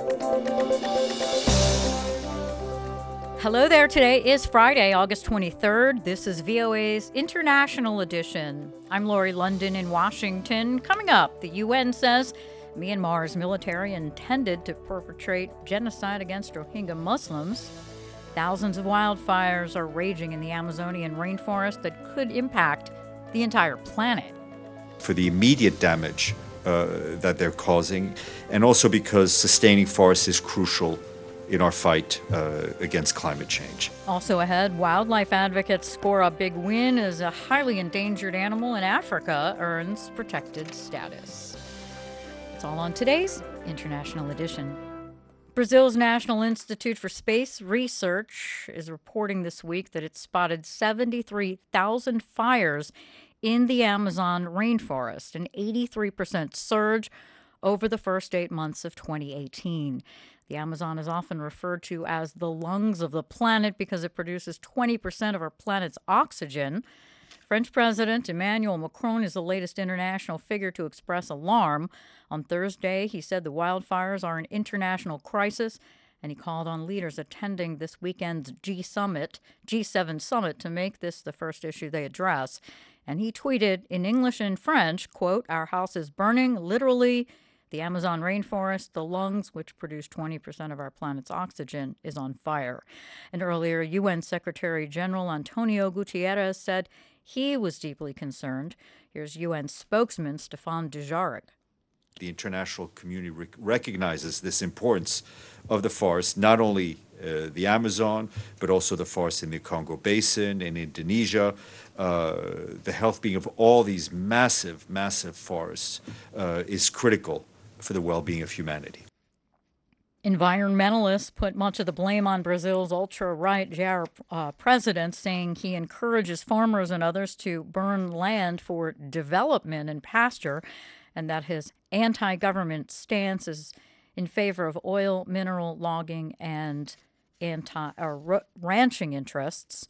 Hello there. Today is Friday, August 23rd. This is VOA's International Edition. I'm Lori London in Washington. Coming up, the UN says Myanmar's military intended to perpetrate genocide against Rohingya Muslims. Thousands of wildfires are raging in the Amazonian rainforest that could impact the entire planet. For the immediate damage that they're causing, and also because sustaining forests is crucial in our fight against climate change. Also ahead, wildlife advocates score a big win as a highly endangered animal in Africa earns protected status. It's all on today's International Edition. Brazil's National Institute for Space Research is reporting this week that it spotted 73,000 fires in the Amazon rainforest, an 83% surge over the first 8 months of 2018. The Amazon is often referred to as the lungs of the planet because it produces 20% of our planet's oxygen. French President Emmanuel Macron is the latest international figure to express alarm. On Thursday, he said the wildfires are an international crisis, and he called on leaders attending this weekend's G7 summit to make this the first issue they address. And he tweeted in English and French, quote, "Our house is burning, literally. The Amazon rainforest, the lungs, which produce 20% of our planet's oxygen, is on fire." And earlier, UN Secretary General Antonio Guterres said he was deeply concerned. Here's UN spokesman Stéphane Dujarric. The international community recognizes this importance of the forest, not only the Amazon, but also the forests in the Congo Basin, in Indonesia. The health being of all these massive forests is critical for the well-being of humanity. Environmentalists put much of the blame on Brazil's ultra-right Jair president, saying he encourages farmers and others to burn land for development and pasture, and that his anti-government stance is in favor of oil, mineral logging, and ranching interests.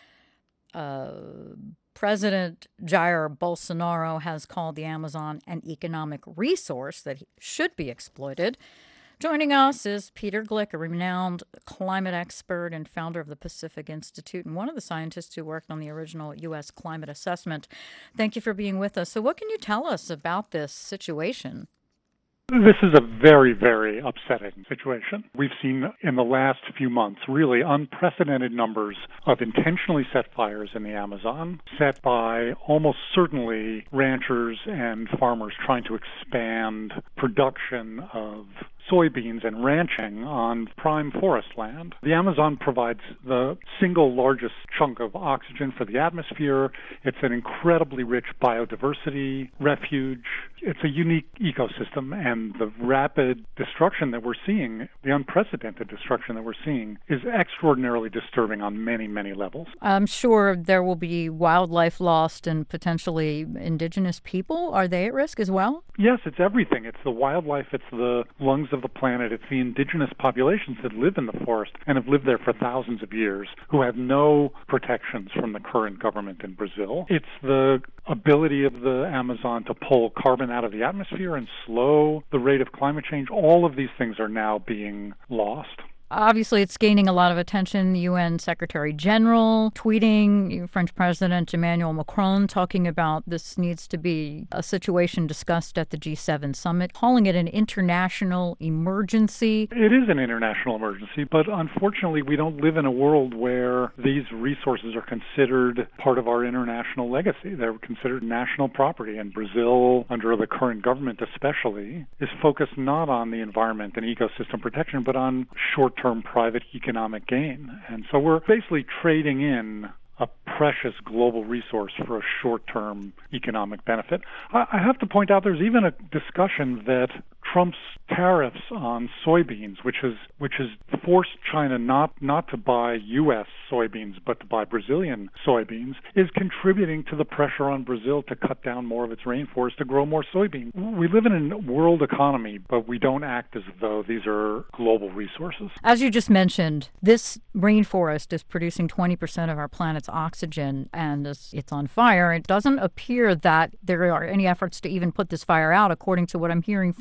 President Jair Bolsonaro has called the Amazon an economic resource that should be exploited. Joining us is Peter Glick, a renowned climate expert and founder of the Pacific Institute and one of the scientists who worked on the original U.S. climate assessment. Thank you for being with us. So what can you tell us about this situation? This is a very, very upsetting situation. We've seen in the last few months really unprecedented numbers of intentionally set fires in the Amazon, set by almost certainly ranchers and farmers trying to expand production of soybeans and ranching on prime forest land. The Amazon provides the single largest chunk of oxygen for the atmosphere. It's an incredibly rich biodiversity refuge. It's a unique ecosystem, and the rapid destruction that we're seeing, the unprecedented destruction that we're seeing, is extraordinarily disturbing on many, many levels. I'm sure there will be wildlife lost and potentially indigenous people. Are they at risk as well? Yes, it's everything. It's the wildlife, it's the lungs of the planet, it's the indigenous populations that live in the forest and have lived there for thousands of years, who have no protections from the current government in Brazil. It's the ability of the Amazon to pull carbon out of the atmosphere and slow the rate of climate change. All of these things are now being lost. Obviously, it's gaining a lot of attention. The UN Secretary General tweeting, French President Emmanuel Macron talking about this needs to be a situation discussed at the G7 summit, calling it an international emergency. It is an international emergency, but unfortunately, we don't live in a world where these resources are considered part of our international legacy. They're considered national property, and Brazil, under the current government especially, is focused not on the environment and ecosystem protection, but on short-term private economic gain. And so we're basically trading in a precious global resource for a short-term economic benefit. I have to point out there's even a discussion that Trump's tariffs on soybeans, which has forced China not to buy U.S. soybeans but to buy Brazilian soybeans, is contributing to the pressure on Brazil to cut down more of its rainforest to grow more soybeans. We live in a world economy, but we don't act as though these are global resources. As you just mentioned, this rainforest is producing 20% of our planet's oxygen, and it's on fire. It doesn't appear that there are any efforts to even put this fire out, according to what I'm hearing from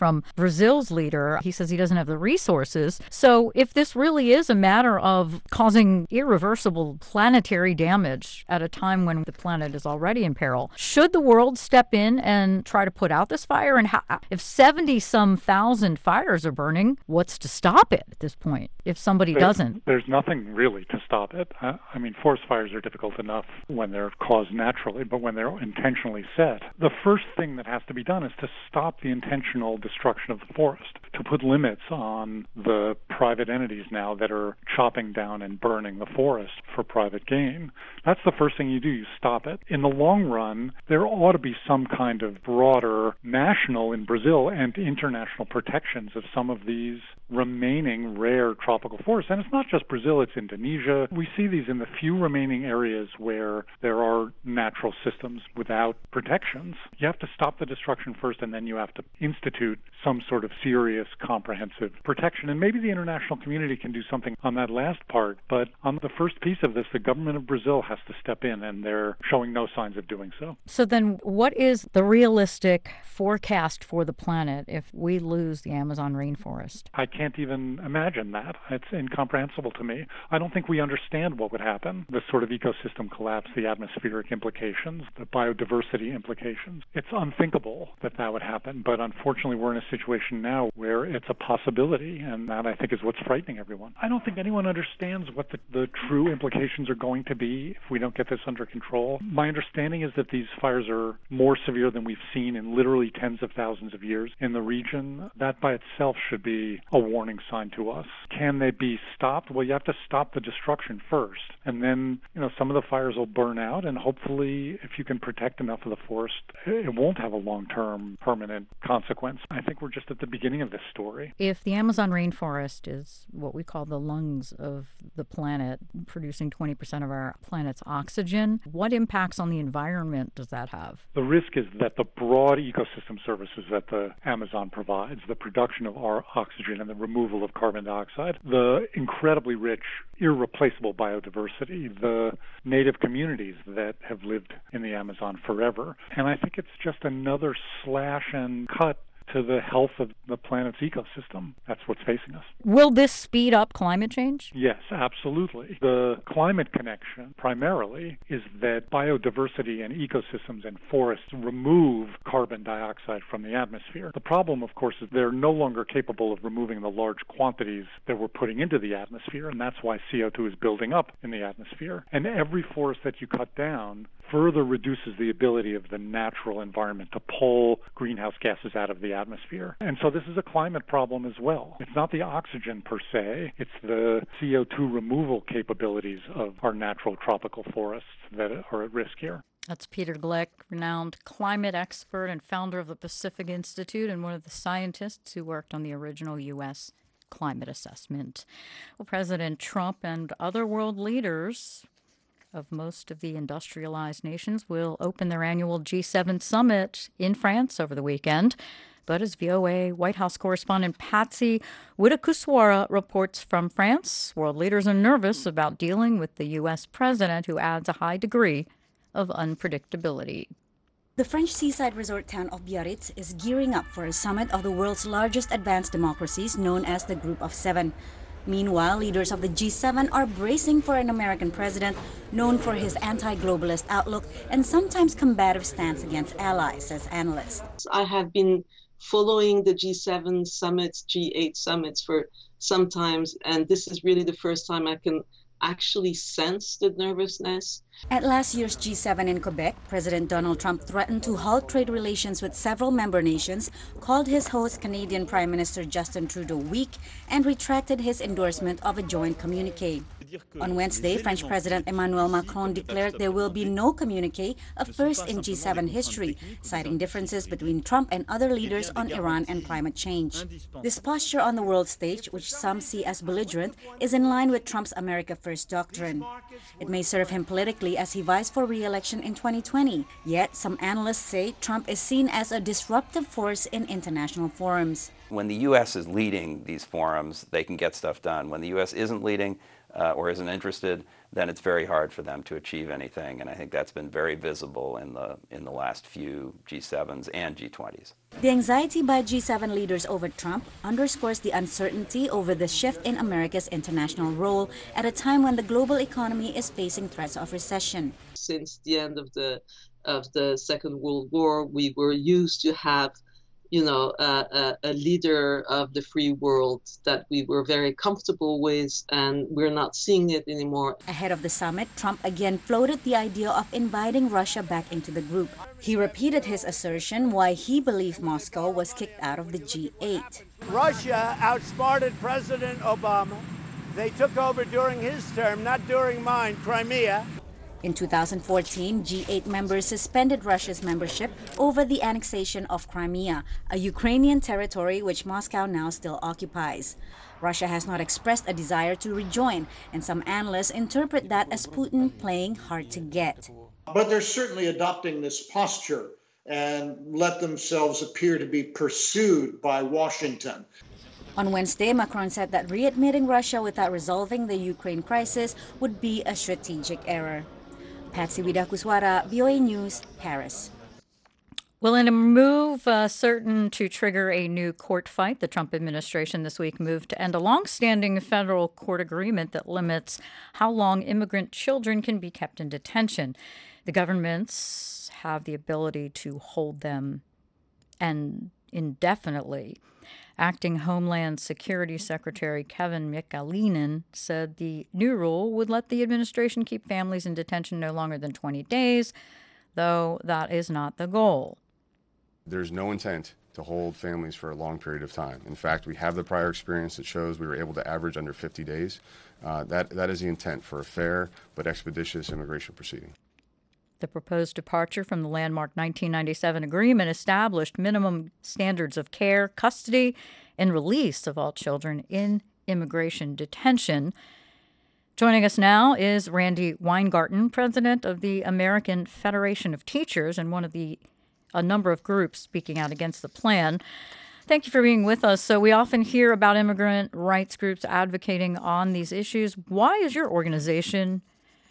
Brazil's leader. He says he doesn't have the resources. So if this really is a matter of causing irreversible planetary damage at a time when the planet is already in peril, should the world step in and try to put out this fire? And if 70-some thousand fires are burning, what's to stop it at this point if somebody doesn't? There's nothing really to stop it. I mean, forest fires are difficult enough when they're caused naturally, but when they're intentionally set, the first thing that has to be done is to stop the intentional destruction of the forest, to put limits on the private entities now that are chopping down and burning the forest for private gain. That's the first thing you do. You stop it. In the long run, there ought to be some kind of broader national in Brazil and international protections of some of these remaining rare tropical forests. And it's not just Brazil, it's Indonesia. We see these in the few remaining areas where there are natural systems without protections. You have to stop the destruction first, and then you have to institute some sort of serious, comprehensive protection. And maybe the international community can do something on that last part, but on the first piece of this, the government of Brazil has to step in, and they're showing no signs of doing so. So then what is the realistic forecast for the planet if we lose the Amazon rainforest? I can't even imagine that. It's incomprehensible to me. I don't think we understand what would happen, the sort of ecosystem collapse, the atmospheric implications, the biodiversity implications. It's unthinkable that that would happen, but unfortunately we're in a situation now where it's a possibility, and that I think is what's frightening everyone. I don't think anyone understands what the true implications are going to be if we don't get this under control. My understanding is that these fires are more severe than we've seen in literally tens of thousands of years in the region. That by itself should be a warning sign to us. Can they be stopped? Well, you have to stop the destruction first, and then some of the fires will burn out, and hopefully if you can protect enough of the forest, it won't have a long-term permanent consequence. I think we're just at the beginning of this story. If the Amazon rainforest is what we call the lungs of the planet, producing 20% of our planet's oxygen, what impacts on the environment does that have? The risk is that the broad ecosystem services that the Amazon provides, the production of our oxygen and the removal of carbon dioxide, the incredibly rich, irreplaceable biodiversity, the native communities that have lived in the Amazon forever. And I think it's just another slash and cut to the health of the planet's ecosystem. That's what's facing us. Will this speed up climate change? Yes, absolutely. The climate connection primarily is that biodiversity and ecosystems and forests remove carbon dioxide from the atmosphere. The problem, of course, is they're no longer capable of removing the large quantities that we're putting into the atmosphere, and that's why CO2 is building up in the atmosphere. And every forest that you cut down further reduces the ability of the natural environment to pull greenhouse gases out of the atmosphere. And so this is a climate problem as well. It's not the oxygen per se, it's the CO2 removal capabilities of our natural tropical forests that are at risk here. That's Peter Gleick, renowned climate expert and founder of the Pacific Institute and one of the scientists who worked on the original U.S. climate assessment. Well, President Trump and other world leaders of most of the industrialized nations will open their annual G7 summit in France over the weekend. But as VOA White House correspondent Patsy Widakuswara reports from France, world leaders are nervous about dealing with the U.S. president, who adds a high degree of unpredictability. The French seaside resort town of Biarritz is gearing up for a summit of the world's largest advanced democracies known as the Group of Seven. Meanwhile, leaders of the G7 are bracing for an American president known for his anti-globalist outlook and sometimes combative stance against allies, says analysts. I have been following the G7 summits, G8 summits for some time, and this is really the first time I can actually sense the nervousness. At last year's G7 in Quebec, President Donald Trump threatened to halt trade relations with several member nations, called his host Canadian Prime Minister Justin Trudeau weak, and retracted his endorsement of a joint communiqué. On Wednesday, French President Emmanuel Macron declared there will be no communiqué, a first in G7 history, citing differences between Trump and other leaders on Iran and climate change. This posture on the world stage, which some see as belligerent, is in line with Trump's America First doctrine. It may serve him politically as he vies for re-election in 2020. Yet, some analysts say Trump is seen as a disruptive force in international forums. When the U.S. is leading these forums, they can get stuff done. When the U.S. isn't leading or isn't interested, then it's very hard for them to achieve anything. And I think that's been very visible in the last few G7s and G20s. The anxiety by G7 leaders over Trump underscores the uncertainty over the shift in America's international role at a time when the global economy is facing threats of recession. Since the end of the Second World War, we were used to have a leader of the free world that we were very comfortable with, and we're not seeing it anymore. Ahead of the summit, Trump again floated the idea of inviting Russia back into the group. He repeated his assertion why he believed Moscow was kicked out of the G8. Russia outsmarted President Obama. They took over during his term, not during mine, Crimea. In 2014, G8 members suspended Russia's membership over the annexation of Crimea, a Ukrainian territory which Moscow now still occupies. Russia has not expressed a desire to rejoin, and some analysts interpret that as Putin playing hard to get. But they're certainly adopting this posture and let themselves appear to be pursued by Washington. On Wednesday, Macron said that readmitting Russia without resolving the Ukraine crisis would be a strategic error. Patsy Widakuswara, VOA News, Paris. Well, in a move certain to trigger a new court fight, the Trump administration this week moved to end a long-standing federal court agreement that limits how long immigrant children can be kept in detention. The governments have the ability to hold them and indefinitely. Acting Homeland Security Secretary Kevin McAleenan said the new rule would let the administration keep families in detention no longer than 20 days, though that is not the goal. There's no intent to hold families for a long period of time. In fact, we have the prior experience that shows we were able to average under 50 days. That is the intent for a fair but expeditious immigration proceeding. The proposed departure from the landmark 1997 agreement established minimum standards of care, custody, and release of all children in immigration detention. Joining us now is Randi Weingarten, president of the American Federation of Teachers and one of a number of groups speaking out against the plan. Thank you for being with us. So we often hear about immigrant rights groups advocating on these issues. Why is your organization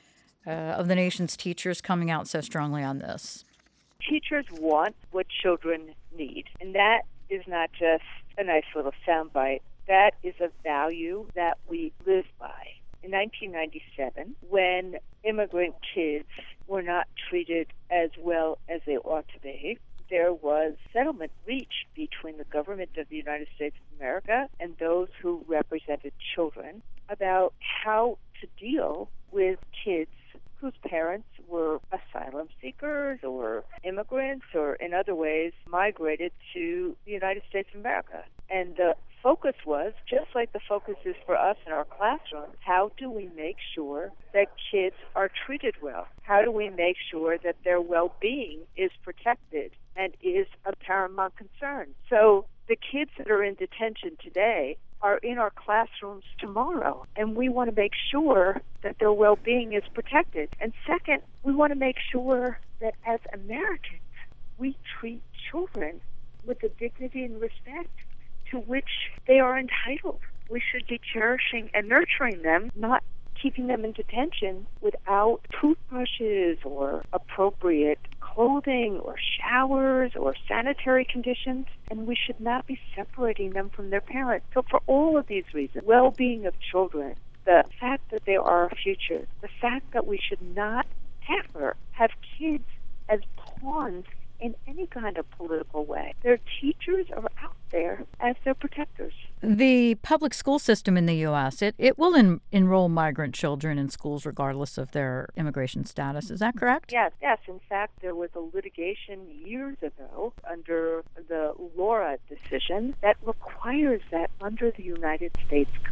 of the nation's teachers coming out so strongly on this? Teachers want what children need, and that is not just a nice little soundbite. That is a value that we live by. In 1997, when immigrant kids were not treated as well as they ought to be, there was settlement reached between the government of the United States of America and those who represented children about how to deal with kids whose parents were asylum seekers or immigrants or in other ways migrated to the United States of America. And the focus was, just like the focus is for us in our classrooms, how do we make sure that kids are treated well? How do we make sure that their well-being is protected and is a paramount concern? So the kids that are in detention today are in our classrooms tomorrow, and we want to make sure that their well-being is protected. And second, we want to make sure that as Americans, we treat children with the dignity and respect to which they are entitled. We should be cherishing and nurturing them, not keeping them in detention without toothbrushes or appropriate clothing or showers or sanitary conditions, and we should not be separating them from their parents. So for all of these reasons, well-being of children, the fact that they are our future, the fact that we should not ever have kids as pawns in any kind of political way. Their teachers are out there as their protectors. The public school system in the U.S., it will enroll migrant children in schools regardless of their immigration status. Is that correct? Yes. In fact, there was a litigation years ago under the Laura decision that requires that under the United States Constitution.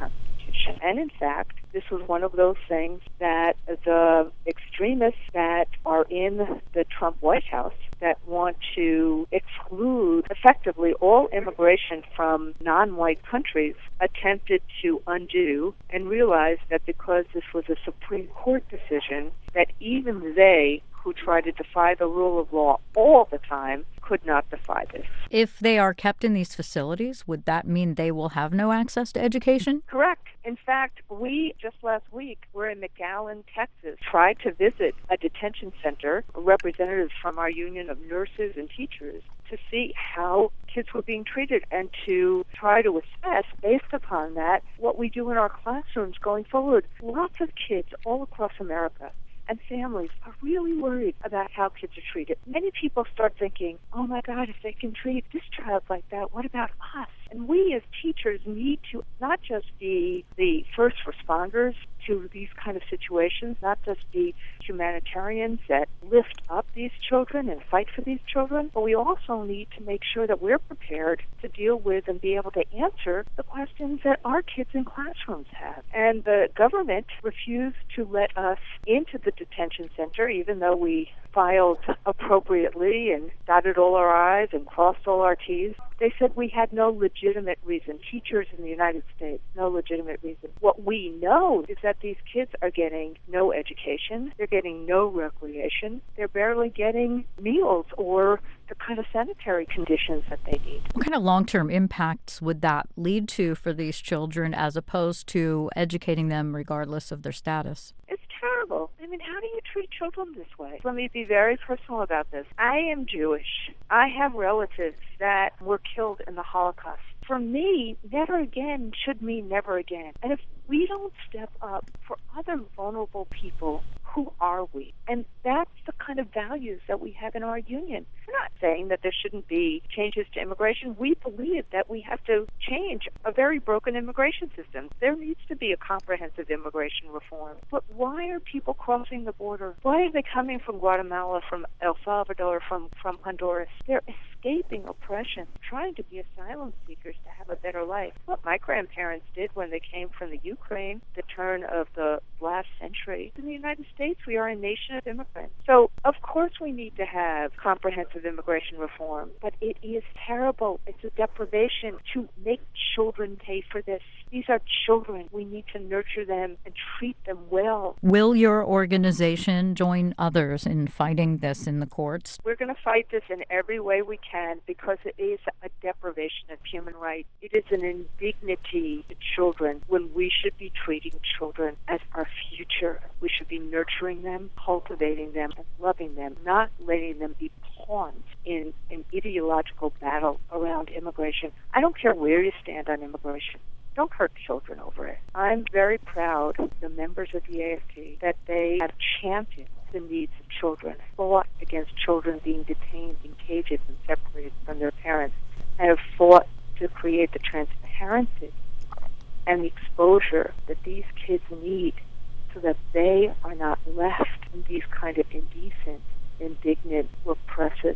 education. And in fact, this was one of those things that the extremists that are in the Trump White House that want to exclude effectively all immigration from non-white countries attempted to undo and realized that because this was a Supreme Court decision, that even they, who try to defy the rule of law all the time, could not defy this. If they are kept in these facilities, would that mean they will have no access to education? Correct. In fact, we, just last week, were in McAllen, Texas, tried to visit a detention center, representatives from our union of nurses and teachers, to see how kids were being treated and to try to assess, based upon that, what we do in our classrooms going forward. Lots of kids all across America and families are really worried about how kids are treated. Many people start thinking, oh my God, if they can treat this child like that, what about us? And we as teachers need to not just be the first responders to these kind of situations, not just be humanitarians that lift up these children and fight for these children, but we also need to make sure that we're prepared to deal with and be able to answer the questions that our kids in classrooms have. And the government refused to let us into the detention center, even though we filed appropriately and dotted all our I's and crossed all our T's. They said we had no legitimate reason. Teachers in the United States, no legitimate reason. What we know is that these kids are getting no education. They're getting no recreation. They're barely getting meals or the kind of sanitary conditions that they need. What kind of long-term impacts would that lead to for these children as opposed to educating them regardless of their status? It's terrible. I mean, how do you treat children this way? Let me be very personal about this. I am Jewish. I have relatives that were killed in the Holocaust. For me, never again should mean never again. And if we don't step up for other vulnerable people, who are we? And that's the kind of values that we have in our union. We're not saying that there shouldn't be changes to immigration. We believe that we have to change a very broken immigration system. There needs to be a comprehensive immigration reform. But why are people crossing the border? Why are they coming from Guatemala, from El Salvador, from Honduras? They're escaping oppression, trying to be asylum seekers to have a better life. What my grandparents did when they came from the Ukraine, the turn of the last century. In the United States, we are a nation of immigrants. So, of course, we need to have comprehensive immigration reform, but it is terrible. It's a deprivation to make children pay for this. These are children. We need to nurture them and treat them well. Will your organization join others in fighting this in the courts? We're going to fight this in every way we can because it is a deprivation of human rights. It is an indignity to children when we should be treating children as our future. We should be nurturing them, cultivating them, and loving them, not letting them be pawns in an ideological battle around immigration. I don't care where you stand on immigration. Don't hurt children over it. I'm very proud of the members of the AFT that they have championed the needs of children, fought against children being detained in cages and separated from their parents, and have fought to create the transparency and the exposure that these kids need so that they are not left in these kind of indecent, indignant, oppressive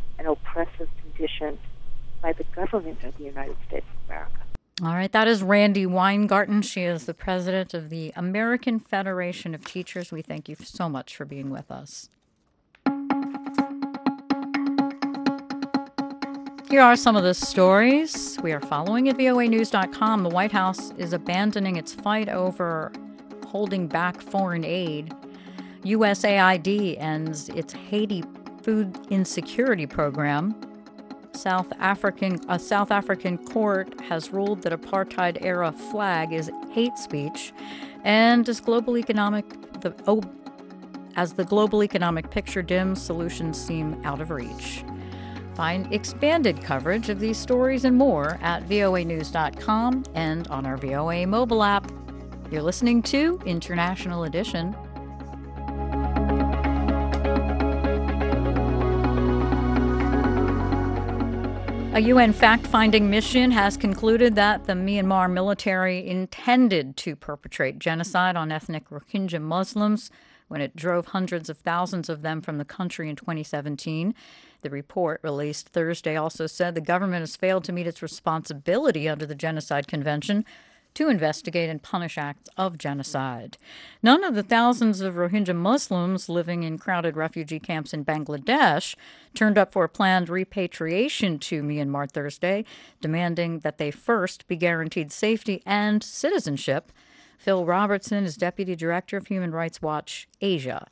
conditions by the government of the United States of America. All right, that is Randi Weingarten. She is the president of the American Federation of Teachers. We thank you so much for being with us. Here are some of the stories we are following at voanews.com. The White House is abandoning its fight over holding back foreign aid. USAID ends its Haiti food insecurity program. A South African court has ruled that apartheid-era flag is hate speech, and as the global economic picture dims, solutions seem out of reach. Find expanded coverage of these stories and more at voanews.com and on our VOA mobile app. You're listening to International Edition. A UN fact-finding mission has concluded that the Myanmar military intended to perpetrate genocide on ethnic Rohingya Muslims when it drove hundreds of thousands of them from the country in 2017. The report, released Thursday, also said the government has failed to meet its responsibility under the Genocide Convention to investigate and punish acts of genocide. None of the thousands of Rohingya Muslims living in crowded refugee camps in Bangladesh turned up for a planned repatriation to Myanmar Thursday, demanding that they first be guaranteed safety and citizenship. Phil Robertson is Deputy Director of Human Rights Watch Asia.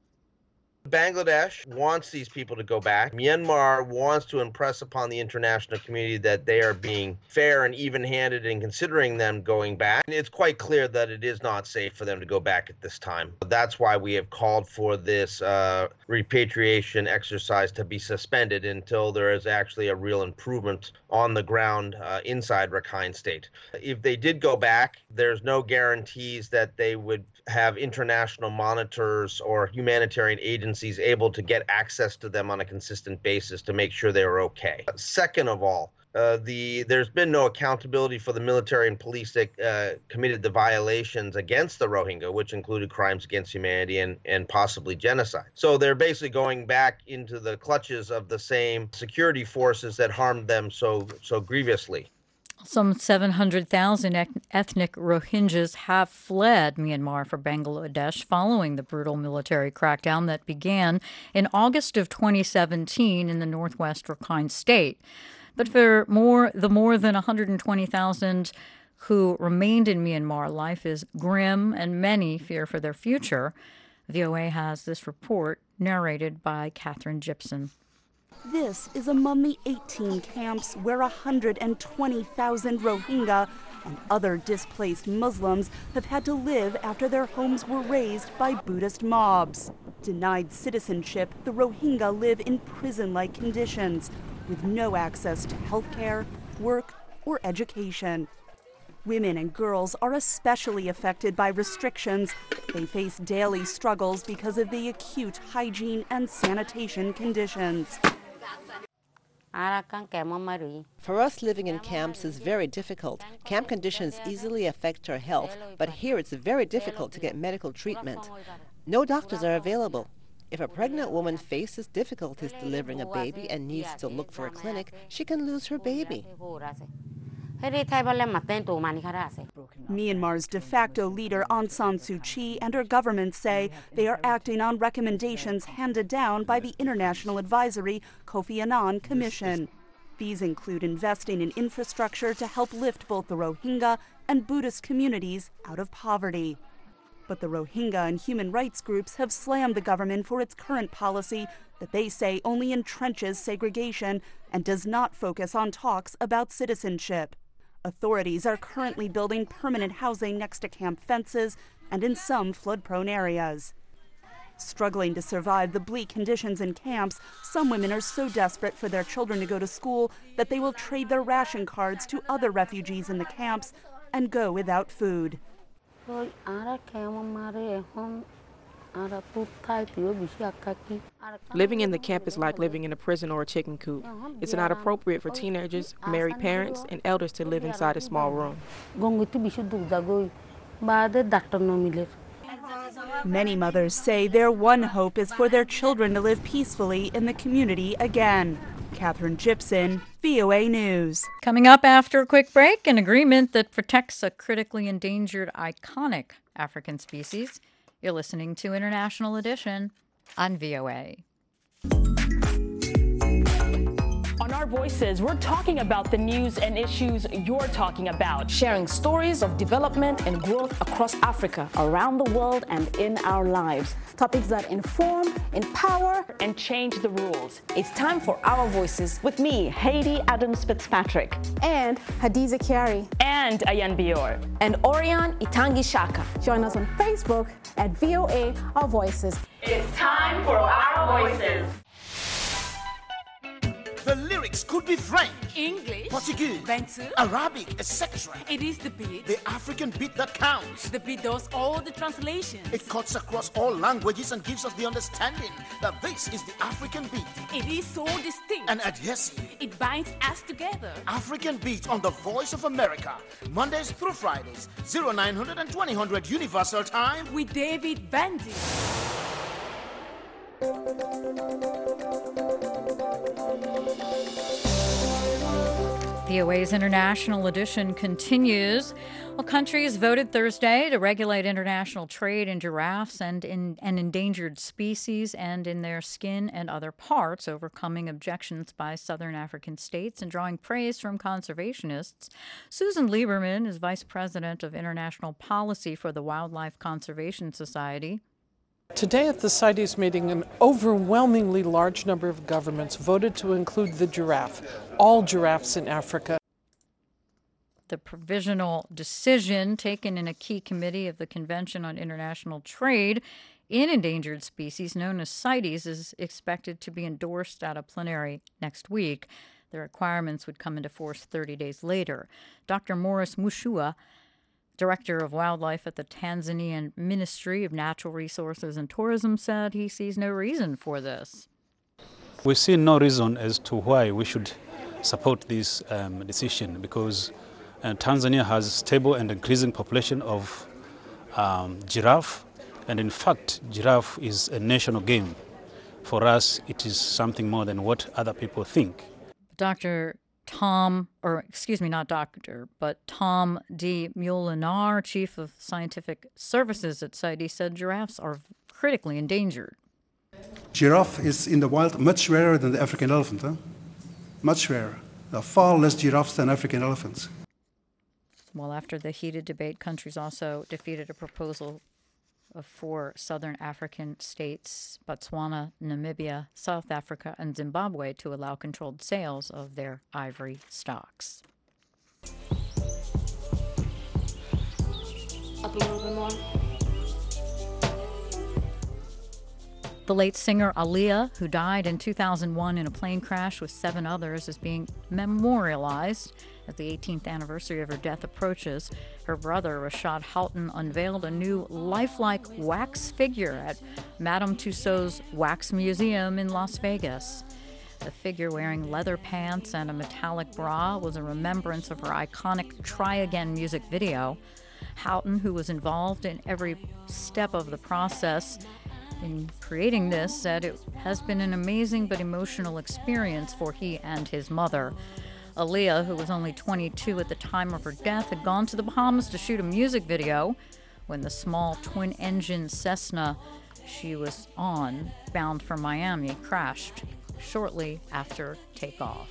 Bangladesh wants these people to go back. Myanmar wants to impress upon the international community that they are being fair and even-handed in considering them going back. It's quite clear that it is not safe for them to go back at this time. That's why we have called for this repatriation exercise to be suspended until there is actually a real improvement on the ground inside Rakhine State. If they did go back, there's no guarantees that they would have international monitors or humanitarian agencies able to get access to them on a consistent basis to make sure they were okay. Second of all, there's been no accountability for the military and police that committed the violations against the Rohingya, which included crimes against humanity and possibly genocide. So they're basically going back into the clutches of the same security forces that harmed them so grievously. Some 700,000 ethnic Rohingyas have fled Myanmar for Bangladesh following the brutal military crackdown that began in August of 2017 in the northwest Rakhine State. But for the more than 120,000 who remained in Myanmar, life is grim and many fear for their future. VOA has this report narrated by Catherine Gibson. This is among the 18 camps where 120,000 Rohingya and other displaced Muslims have had to live after their homes were razed by Buddhist mobs. Denied citizenship, the Rohingya live in prison-like conditions with no access to healthcare, work, or education. Women and girls are especially affected by restrictions. They face daily struggles because of the acute hygiene and sanitation conditions. For us, living in camps is very difficult. Camp conditions easily affect our health, but here it's very difficult to get medical treatment. No doctors are available. If a pregnant woman faces difficulties delivering a baby and needs to look for a clinic, she can lose her baby. Myanmar's de facto leader Aung San Suu Kyi and her government say they are acting on recommendations handed down by the International Advisory Kofi Annan Commission. These include investing in infrastructure to help lift both the Rohingya and Buddhist communities out of poverty. But the Rohingya and human rights groups have slammed the government for its current policy that they say only entrenches segregation and does not focus on talks about citizenship. Authorities are currently building permanent housing next to camp fences and in some flood-prone areas. Struggling to survive the bleak conditions in camps, some women are so desperate for their children to go to school that they will trade their ration cards to other refugees in the camps and go without food. Living in the camp is like living in a prison or a chicken coop. It's not appropriate for teenagers, married parents, and elders to live inside a small room. Many mothers say their one hope is for their children to live peacefully in the community again. Catherine Gibson, VOA News. Coming up after a quick break, an agreement that protects a critically endangered iconic African species. You're listening to International Edition on VOA. On Our Voices, we're talking about the news and issues you're talking about, sharing stories of development and growth across Africa, around the world, and in our lives. Topics that inform, empower, and change the rules. It's time for Our Voices with me, Haiti Adams Fitzpatrick, and Hadiza Kiari, and Ayan Bior, and Orion Itangi Shaka. Join us on Facebook at VOA Our Voices. It's time for Our Voices. The lyrics could be French, English, Portuguese, Bantu, Arabic, etc. It is the beat. The African beat that counts. The beat does all the translations. It cuts across all languages and gives us the understanding that this is the African beat. It is so distinct and adhesive. It binds us together. African beat on the Voice of America. Mondays through Fridays, 0900 and 2000 Universal Time. With David Bandy. VOA's International Edition continues. Well, countries voted Thursday to regulate international trade in giraffes and in an endangered species and in their skin and other parts, overcoming objections by southern African states and drawing praise from conservationists. Susan Lieberman is Vice President of International Policy for the Wildlife Conservation Society. Today at the CITES meeting, an overwhelmingly large number of governments voted to include the giraffe, all giraffes in Africa. The provisional decision taken in a key committee of the Convention on International Trade in Endangered Species, known as CITES, is expected to be endorsed at a plenary next week. The requirements would come into force 30 days later. Dr. Morris Mushua, Director of Wildlife at the Tanzanian Ministry of Natural Resources and Tourism, said he sees no reason for this. We see no reason as to why we should support this decision, because Tanzania has a stable and increasing population of giraffe, and in fact, giraffe is a national game. For us, it is something more than what other people think. Tom D. Mulinar, Chief of Scientific Services at CITES, said giraffes are critically endangered. Giraffe is in the wild much rarer than the African elephant, much rarer. There are far less giraffes than African elephants. Well, after the heated debate, countries also defeated a proposal of 4 southern African states, Botswana, Namibia, South Africa, and Zimbabwe, to allow controlled sales of their ivory stocks. Up a little bit more. The late singer Aaliyah, who died in 2001 in a plane crash with 7 others, is being memorialized as the 18th anniversary of her death approaches. Her brother, Rashad Houghton, unveiled a new lifelike wax figure at Madame Tussauds Wax Museum in Las Vegas. The figure, wearing leather pants and a metallic bra, was a remembrance of her iconic Try Again music video. Houghton, who was involved in every step of the process in creating this, said it has been an amazing but emotional experience for he and his mother. Aaliyah, who was only 22 at the time of her death, had gone to the Bahamas to shoot a music video when the small twin-engine Cessna she was on, bound for Miami, crashed shortly after takeoff.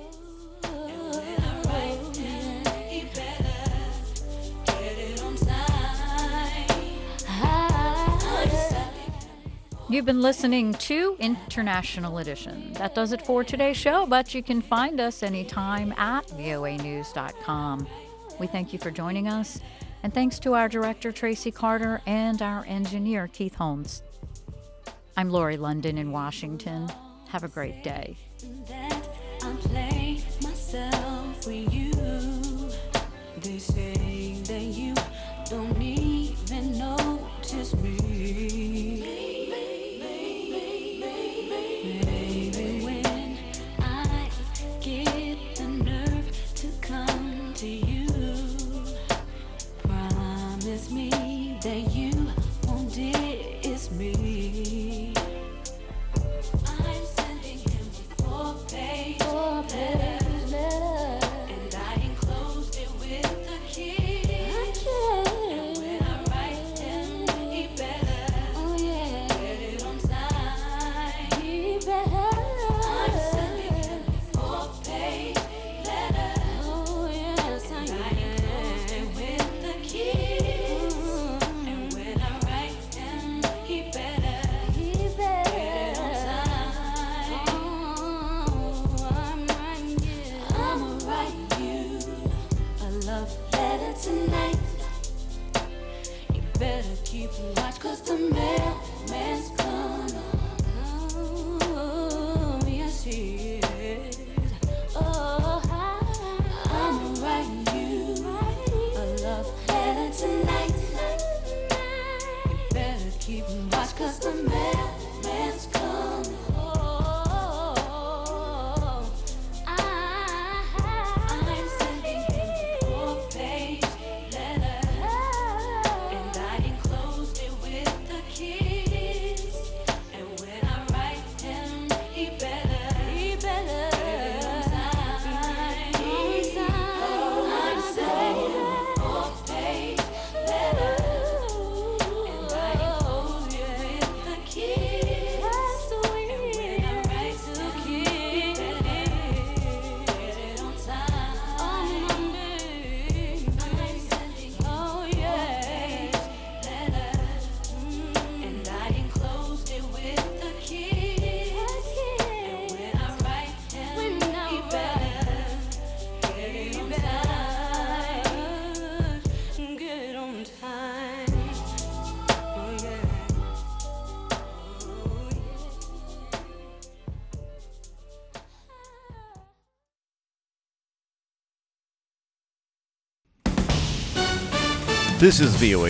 You've been listening to International Edition. That does it for today's show, but you can find us anytime at voanews.com. We thank you for joining us, and thanks to our director, Tracy Carter, and our engineer, Keith Holmes. I'm Lori London in Washington. Have a great day. I play myself with you. They say that you don't even notice me. This is VOA